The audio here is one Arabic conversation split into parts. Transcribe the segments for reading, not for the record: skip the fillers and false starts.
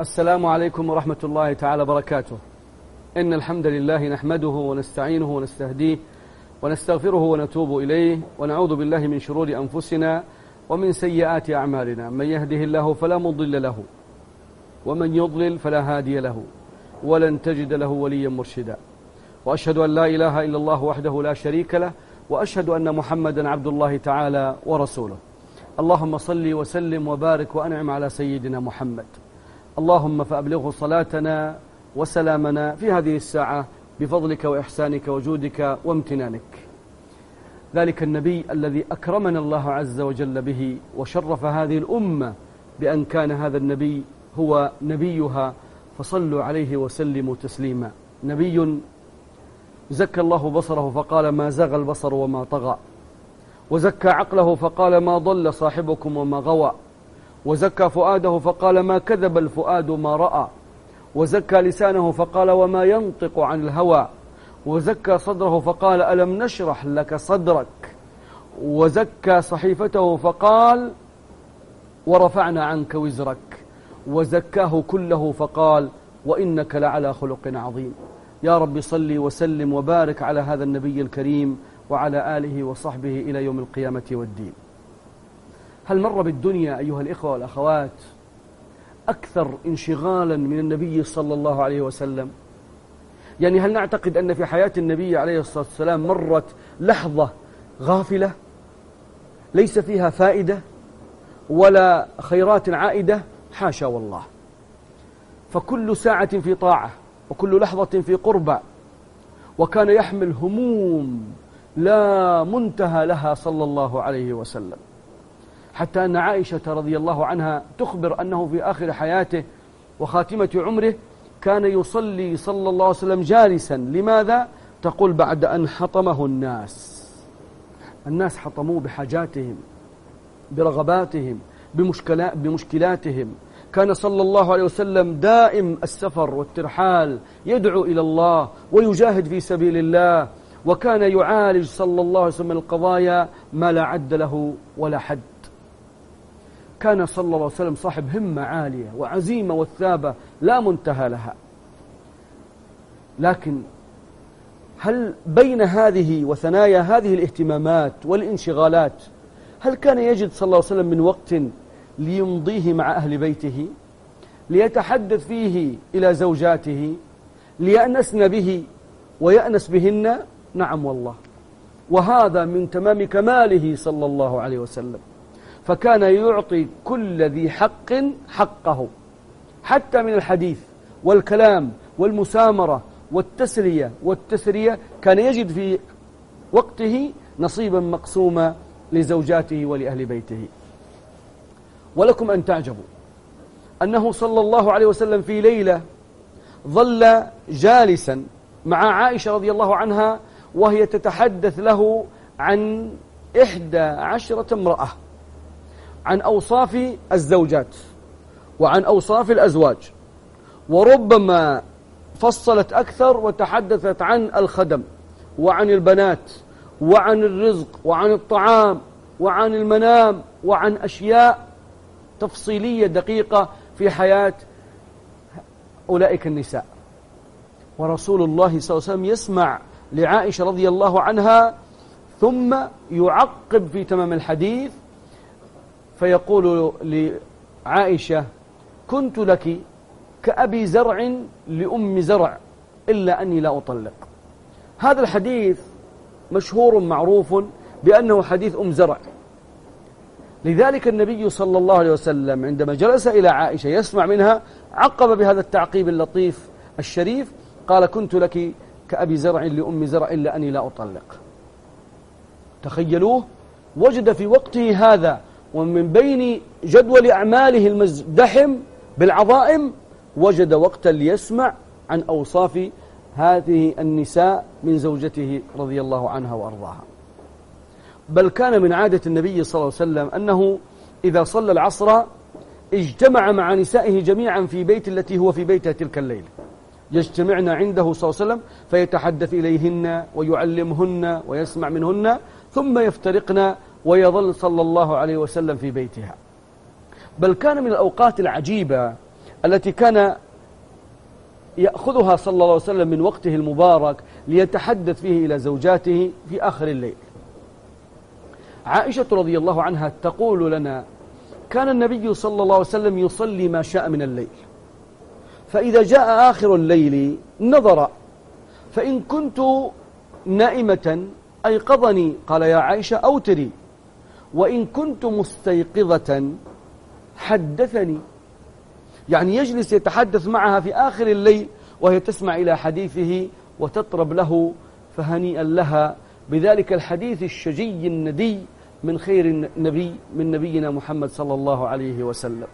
السلام عليكم ورحمة الله تعالى وبركاته. إن الحمد لله نحمده ونستعينه ونستهديه ونستغفره ونتوب إليه ونعوذ بالله من شرور أنفسنا ومن سيئات أعمالنا. من يهده الله فلا مضل له ومن يضلل فلا هادي له ولن تجد له وليا مرشدا. وأشهد أن لا إله إلا الله وحده لا شريك له وأشهد أن محمدا عبد الله تعالى ورسوله. اللهم صل وسلم وبارك وأنعم على سيدنا محمد. اللهم فأبلغه صلاتنا وسلامنا في هذه الساعة بفضلك وإحسانك وجودك وامتنانك. ذلك النبي الذي أكرمنا الله عز وجل به وشرف هذه الأمة بأن كان هذا النبي هو نبيها، فصلوا عليه وسلموا تسليما. نبي زكى الله بصره فقال ما زغى البصر وما طغى، وزكى عقله فقال ما ضل صاحبكم وما غوى، وزكى فؤاده فقال ما كذب الفؤاد ما رأى، وزكى لسانه فقال وما ينطق عن الهوى، وزكى صدره فقال ألم نشرح لك صدرك، وزكى صحيفته فقال ورفعنا عنك وزرك، وزكاه كله فقال وإنك لعلى خلق عظيم. يا رب صل وسلم وبارك على هذا النبي الكريم وعلى آله وصحبه إلى يوم القيامة والدين. هل مر بالدنيا أيها الإخوة والأخوات أكثر انشغالا من النبي صلى الله عليه وسلم؟ يعني هل نعتقد أن في حياة النبي عليه الصلاة والسلام مرت لحظة غافلة ليس فيها فائدة ولا خيرات عائدة؟ حاشا والله، فكل ساعة في طاعة وكل لحظة في قربى، وكان يحمل هموم لا منتهى لها صلى الله عليه وسلم، حتى أن عائشة رضي الله عنها تخبر أنه في آخر حياته وخاتمة عمره كان يصلي صلى الله عليه وسلم جالسا. لماذا؟ تقول بعد أن حطمه الناس حطموه بحاجاتهم برغباتهم بمشكلاتهم. كان صلى الله عليه وسلم دائم السفر والترحال يدعو إلى الله ويجاهد في سبيل الله، وكان يعالج صلى الله عليه وسلم القضايا ما لا عد له ولا حد. كان صلى الله عليه وسلم صاحب همة عالية وعزيمة والثابة لا منتهى لها. لكن هل بين هذه وثنايا هذه الاهتمامات والانشغالات هل كان يجد صلى الله عليه وسلم من وقت ليمضيه مع أهل بيته، ليتحدث فيه إلى زوجاته، ليأنسن به ويأنس بهن؟ نعم والله، وهذا من تمام كماله صلى الله عليه وسلم. فكان يعطي كل ذي حق حقه، حتى من الحديث والكلام والمسامرة والتسلية والتسرية كان يجد في وقته نصيبا مقسوما لزوجاته ولأهل بيته. ولكم أن تعجبوا أنه صلى الله عليه وسلم في ليلة ظل جالسا مع عائشة رضي الله عنها وهي تتحدث له عن 11 امرأة، عن أوصاف الزوجات وعن أوصاف الأزواج، وربما فصلت أكثر وتحدثت عن الخدم وعن البنات وعن الرزق وعن الطعام وعن المنام وعن أشياء تفصيلية دقيقة في حياة أولئك النساء. ورسول الله صلى الله عليه وسلم يسمع لعائشة رضي الله عنها ثم يعقب في تمام الحديث فيقول لعائشة كنت لك كأبي زرع لأم زرع إلا أني لا أطلق. هذا الحديث مشهور معروف بأنه حديث أم زرع. لذلك النبي صلى الله عليه وسلم عندما جلس إلى عائشة يسمع منها عقب بهذا التعقيب اللطيف الشريف، قال كنت لك كأبي زرع لأم زرع إلا أني لا أطلق. تخيلوه، وجد في وقته هذا ومن بين جدول أعماله المزدحم بالعظائم وجد وقتا ليسمع عن أوصاف هذه النساء من زوجته رضي الله عنها وأرضاها. بل كان من عادة النبي صلى الله عليه وسلم أنه إذا صلى العصر اجتمع مع نسائه جميعا في بيت التي هو في بيتها تلك الليلة، يجتمعن عنده صلى الله عليه وسلم فيتحدث إليهن ويعلمهن ويسمع منهن ثم يفترقن ويظل صلى الله عليه وسلم في بيتها. بل كان من الأوقات العجيبة التي كان يأخذها صلى الله عليه وسلم من وقته المبارك ليتحدث فيه إلى زوجاته في آخر الليل. عائشة رضي الله عنها تقول لنا: كان النبي صلى الله عليه وسلم يصلي ما شاء من الليل، فإذا جاء آخر الليل نظر، فإن كنت نائمة أيقظني قال: يا عائشة أوتري، وإن كنت مستيقظة حدثني. يعني يجلس يتحدث معها في آخر الليل وهي تسمع إلى حديثه وتطرب له، فهنيئا لها بذلك الحديث الشجي الندي من خير النبي من نبينا محمد صلى الله عليه وسلم.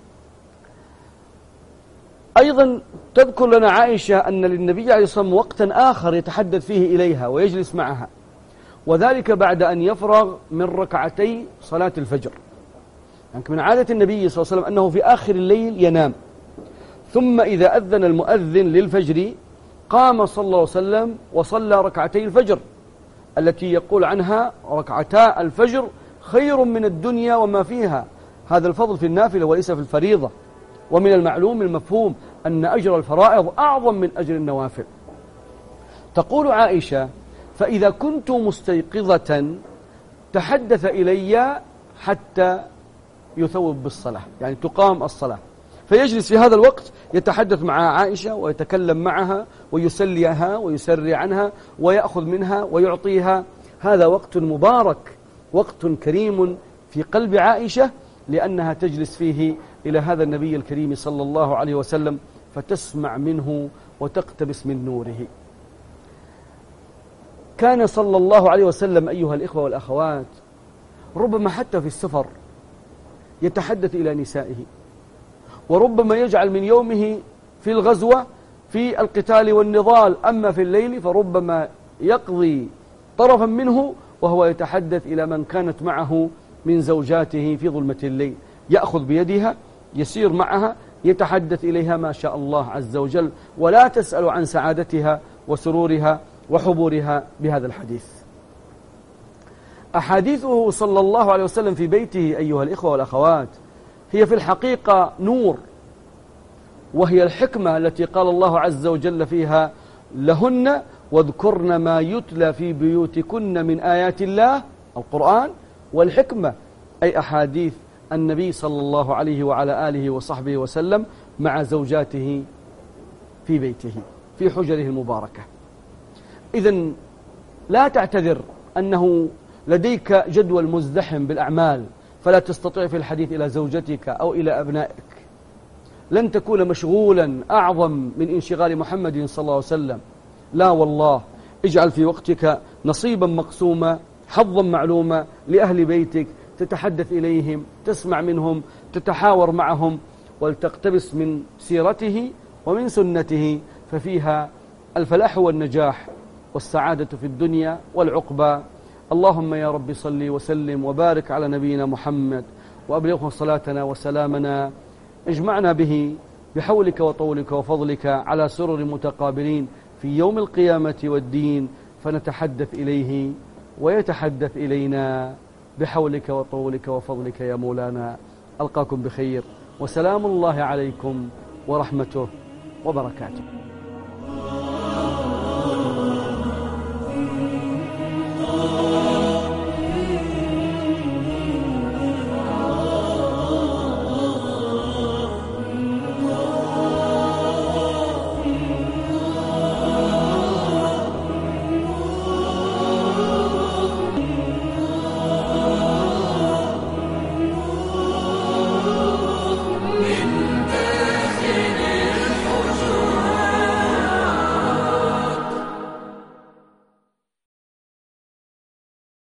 أيضا تذكر لنا عائشة أن للنبي عليه الصلاة والسلام وقتا آخر يتحدث فيه إليها ويجلس معها، وذلك بعد أن يفرغ من ركعتي صلاة الفجر. يعني من عادة النبي صلى الله عليه وسلم أنه في آخر الليل ينام، ثم إذا أذن المؤذن للفجر قام صلى الله عليه وسلم وصلى ركعتي الفجر التي يقول عنها: ركعتا الفجر خير من الدنيا وما فيها. هذا الفضل في النافلة وليس في الفريضة، ومن المعلوم المفهوم أن أجر الفرائض أعظم من أجر النوافل. تقول عائشة: فإذا كنت مستيقظة تحدث إلي حتى يثوب بالصلاة، يعني تقام الصلاة، فيجلس في هذا الوقت يتحدث مع عائشة ويتكلم معها ويسليها ويسري عنها ويأخذ منها ويعطيها. هذا وقت مبارك، وقت كريم في قلب عائشة، لأنها تجلس فيه إلى هذا النبي الكريم صلى الله عليه وسلم فتسمع منه وتقتبس من نوره. كان صلى الله عليه وسلم أيها الإخوة والأخوات ربما حتى في السفر يتحدث إلى نسائه، وربما يجعل من يومه في الغزوة في القتال والنضال، أما في الليل فربما يقضي طرفا منه وهو يتحدث إلى من كانت معه من زوجاته في ظلمة الليل، يأخذ بيدها يسير معها يتحدث إليها ما شاء الله عز وجل، ولا تسأل عن سعادتها وسرورها وحبورها بهذا الحديث. أحاديثه صلى الله عليه وسلم في بيته أيها الإخوة والأخوات هي في الحقيقة نور، وهي الحكمة التي قال الله عز وجل فيها: لهن واذكرن ما يتلى في بيوتكن من آيات الله، القرآن، والحكمة أي أحاديث النبي صلى الله عليه وعلى آله وصحبه وسلم مع زوجاته في بيته في حجره المباركة. إذن لا تعتذر أنه لديك جدول مزدحم بالأعمال فلا تستطيع في الحديث إلى زوجتك أو إلى أبنائك. لن تكون مشغولا أعظم من انشغال محمد صلى الله عليه وسلم. لا والله، اجعل في وقتك نصيبا مقسوما، حظا معلوما لأهل بيتك، تتحدث إليهم، تسمع منهم، تتحاور معهم، ولتقتبس من سيرته ومن سنته، ففيها الفلاح والنجاح والسعادة في الدنيا والعقبى. اللهم يا رب صل وسلم وبارك على نبينا محمد، وأبلغه صلاتنا وسلامنا، اجمعنا به بحولك وطولك وفضلك على سرر متقابلين في يوم القيامة والدين، فنتحدث إليه ويتحدث إلينا بحولك وطولك وفضلك يا مولانا. ألقاكم بخير، وسلام الله عليكم ورحمته وبركاته.